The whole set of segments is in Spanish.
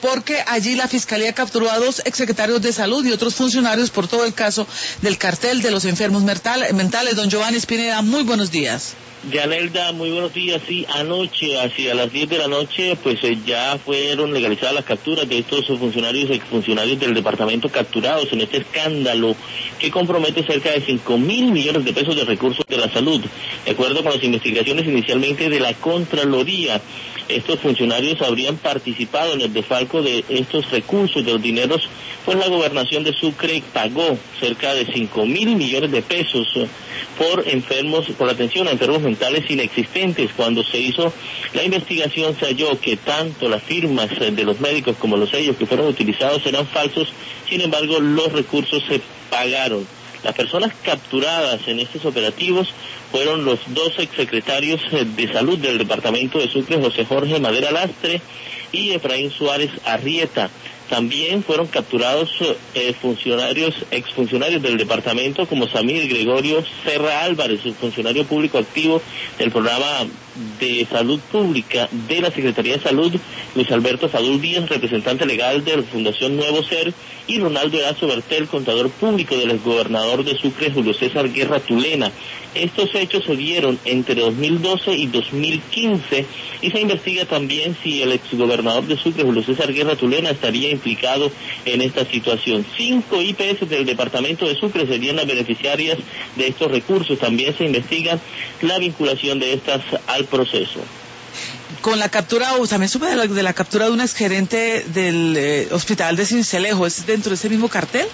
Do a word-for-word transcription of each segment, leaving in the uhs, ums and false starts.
porque allí la Fiscalía capturó a dos exsecretarios de salud y otros funcionarios por todo el caso del cartel de los enfermos mentales. Don Giovanni Spineda, muy buenos días. Yanelda, muy buenos días. Sí, anoche, hacia las diez de la noche, pues eh, ya fueron legalizadas las capturas de estos funcionarios y exfuncionarios del departamento capturados en este escándalo que compromete cerca de cinco mil millones de pesos de recursos de la salud. De acuerdo con las investigaciones inicialmente de la Contraloría, estos funcionarios habrían participado en el desfalco de estos recursos, de los dineros, pues la gobernación de Sucre pagó cerca de cinco mil millones de pesos por enfermos, por atención a enfermos mentales inexistentes. Cuando se hizo la investigación se halló que tanto las firmas de los médicos como los sellos que fueron utilizados eran falsos, sin embargo los recursos se pagaron. Las personas capturadas en estos operativos fueron los dos exsecretarios de salud del departamento de Sucre, José Jorge Madera Lastre y Efraín Suárez Arrieta. También fueron capturados eh, funcionarios, exfuncionarios del departamento como Samir Gregorio Serra Álvarez, un funcionario público activo del programa de salud pública de la Secretaría de Salud, Luis Alberto Fadul Díaz, representante legal de la Fundación Nuevo Ser, y Ronaldo Erazo Bertel, contador público del exgobernador de Sucre, Julio César Guerra Tulena. Estos hechos se dieron entre dos mil doce y dos mil quince y se investiga también si el exgobernador de Sucre, Julio César Guerra Tulena, estaría implicado en esta situación. Cinco I P S del departamento de Sucre serían las beneficiarias de estos recursos. También se investiga la vinculación de estas al proceso. Con la captura, o también supe de la, de la captura de un exgerente del eh, hospital de Sincelejo, ¿es dentro de ese mismo cartel?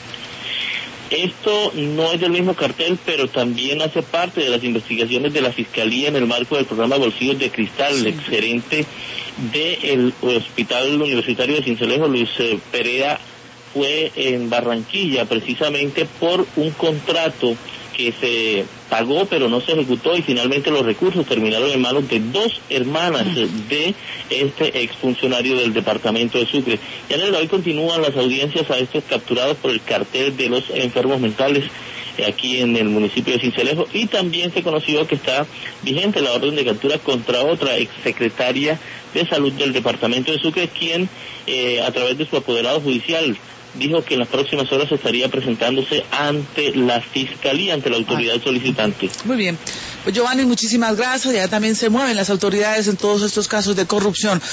Esto no es del mismo cartel, pero también hace parte de las investigaciones de la Fiscalía en el marco del programa Bolsillos de Cristal. Sí. El exgerente del Hospital Universitario de Sincelejo, Luis eh, Perea, fue en Barranquilla precisamente por un contrato que se pagó pero no se ejecutó y finalmente los recursos terminaron en manos de dos hermanas de este exfuncionario del departamento de Sucre. Ya en el hoy continúan las audiencias a estos capturados por el cartel de los enfermos mentales aquí en el municipio de Sincelejo, y también se conoció que está vigente la orden de captura contra otra exsecretaria de salud del departamento de Sucre, quien eh, a través de su apoderado judicial dijo que en las próximas horas estaría presentándose ante la Fiscalía, ante la autoridad ah, solicitante. Muy bien. Pues Giovanni, muchísimas gracias. Ya también se mueven las autoridades en todos estos casos de corrupción.